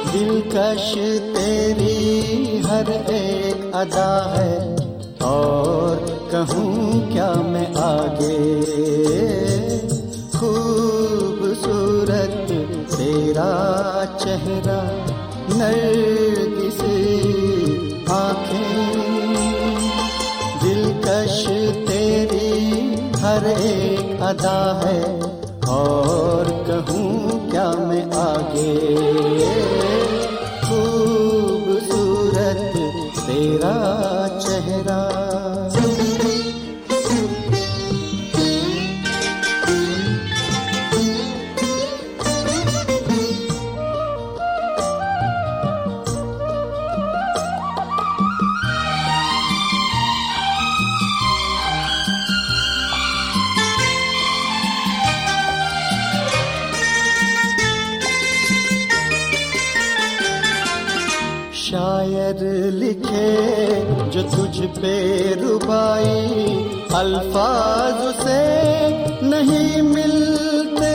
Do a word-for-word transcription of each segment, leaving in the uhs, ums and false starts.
दिलकश तेरी हर एक अदा है, और कहूँ क्या मैं आगे। खूबसूरत तेरा चेहरा, नरगिसी आँखें, दिलकश तेरी हर एक अदा है, और कहूँ क्या मैं आगे। खूबसूरत तेरा चेहरा। शायर लिखे जो तुझ पे रुबाई, अल्फाज से नहीं मिलते।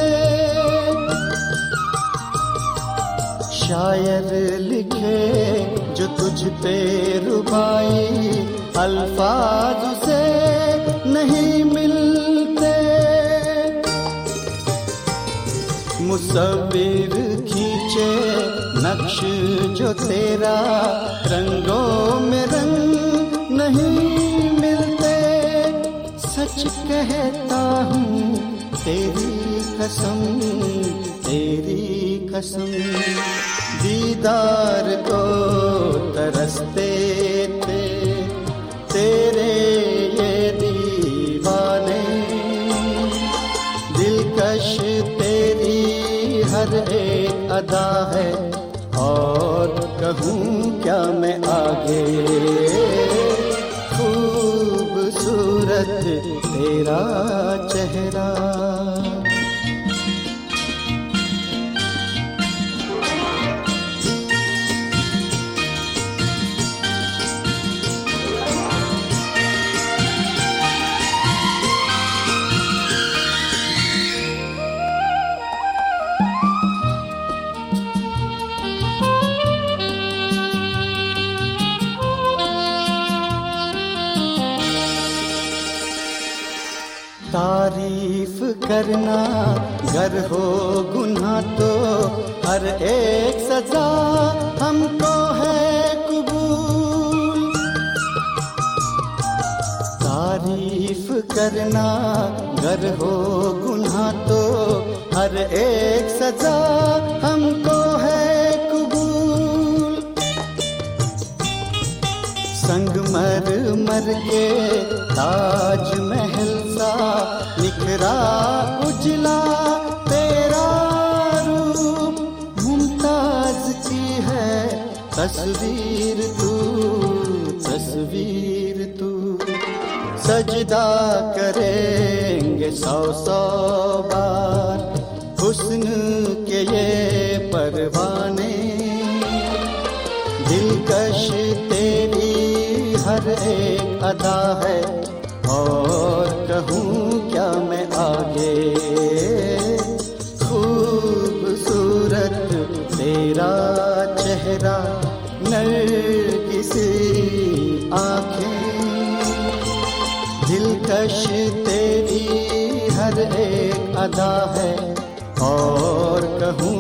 शायर लिखे जो तुझ पे रुबाई, अल्फाज से नहीं मिलते। मुसव्विर खींचे नक्श जो तेरा, रंगों में रंग नहीं मिलते। सच कहता हूँ तेरी कसम, तेरी कसम, दीदार को तरसते थे तेरे ये दीवाने। दिलकश तेरी हर एक अदा है, और कहूँ क्या मैं आगे। खूबसूरत तेरा चेहरा। तारीफ करना गर हो गुनाह तो, हर एक सजा हमको है कबूल। तारीफ करना गर हो गुनाह तो, हर एक सजा हमको है कबूल। संगमर मर के ताज महल सा निखरा उजला तेरा रूप। मुमताज की है तस्वीर तू, तस्वीर तू। सजदा करेंगे सौ सौ बार हुस्न के ये परवाने। दिलकश तेरी हर एक अदा है, और कहूँ क्या मैं आगे। खूबसूरत तेरा चेहरा, नरगिसी आँखें, दिलकश तेरी हर एक अदा है, और कहूँ